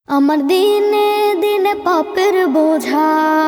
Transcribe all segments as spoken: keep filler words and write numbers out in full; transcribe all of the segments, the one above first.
আমার দিনে দিনে পাপের বোঝা,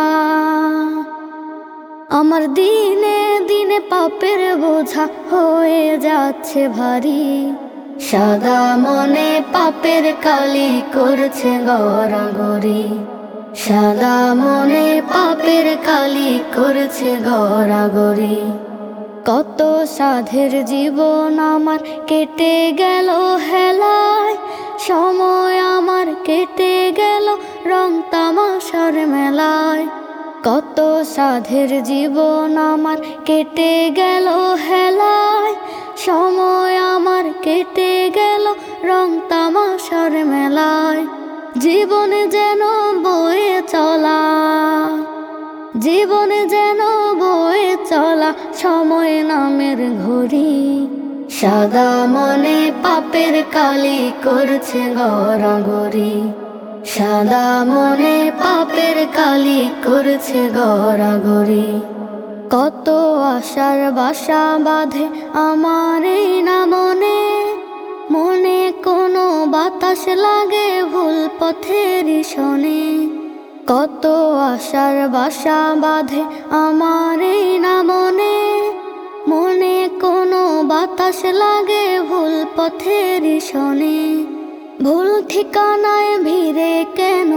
আমার দিনে দিনে পাপের বোঝা হয়ে যাচ্ছে ভারী। সাদা মনে পাপের কালি করছে গড়াগড়ি, সাদা মনে পাপের কালি করছে গড়াগড়ি। কত সাধের জীবন আমার কেটে গেল হেলায়, সময় আমার কেটে গেল রং তামাশার মেলায়। কত সাধের জীবন আমার কেটে গেল হেলায়, সময় আমার কেটে গেল রং তামাশার মেলায়। জীবনে যেন বয়ে চলা, জীবনে যেন বয়ে চলা সময় নামের ঘড়ি। সাদা মনে পাপের কালি করছে গড়াগড়ি, সাদা মনে পাপের কালি করছে গড়াগড়ি। কত আশার বাসা বাঁধে আমার এই না মনে, মনে কোনো বাতাস লাগে ভুল পথের শোনে। কত আশার বাসা বাঁধে আমার এই না মনে, মনে কোনো বাতাস লাগে ভুল পথের শোনে। ভুল ঠিকানায় ভিড়ে কেন,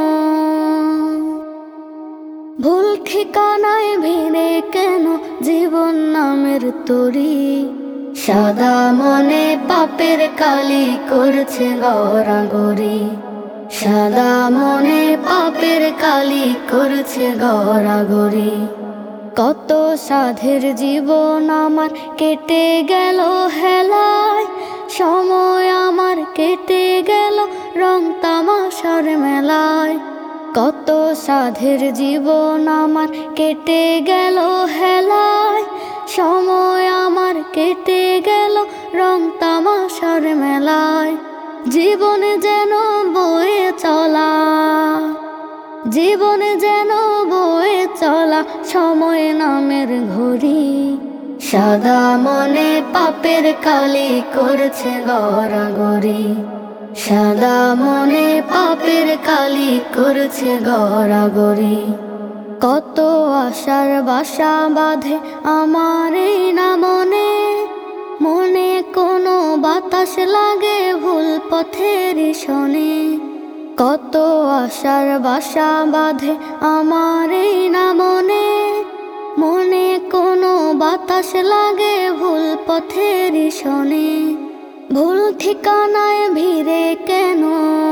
ভুল ঠিকানায় ভিড়ে কেন জীবন নামের তরি। সাদা মনে পাপের কালি করছে গড়াগড়ি, সাদা মনে পাপের কালি করছে গড়াগড়ি। কত সাধের জীবন আমার কেটে গেল হেলায়, সময় আমার কেটে গেল রং তামাশার মেলায়। কত সাধের জীবন আমার কেটে গেল হেলায়, সময় আমার কেটে গেল রং তামাশার মেলায়। জীবনে যেন বয়ে চলা, জীবনে যেন বয়ে চলা সময় নামের ঘড়ি। সাদা মনে পাপের কালি করছে গড়াগড়ি, সাদা মনে পাপের কালি করছে গড়াগড়ি। কত আশার বাসা বাঁধে আমার এই না মনে, মনে কোনো বাতাস লাগে ভুল পথের শোনে। কত আশার বাসা বাঁধে আমার এই না মনে, মনে কোনো বাতাস লাগে ভুল পথের শোনে। ভুল ঠিকানায় ভিড়ে কেন,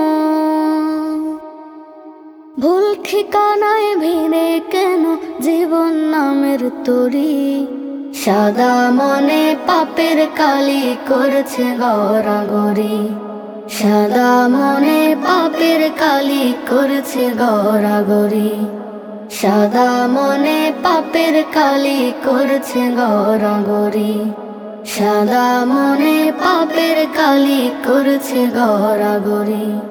ভুল ঠিকানায় ভিড়ে কেন জীবন নামের তরি। সাদা মনে পাপের কালি করছে গড়াগড়ি, সাদা মনে পাপের কালি করছে গড়াগড়ি। সাদা মনে পাপের কালি করছে গড়াগড়ি, সাদা মনে পাপের কালি করছে গড়াগড়ি।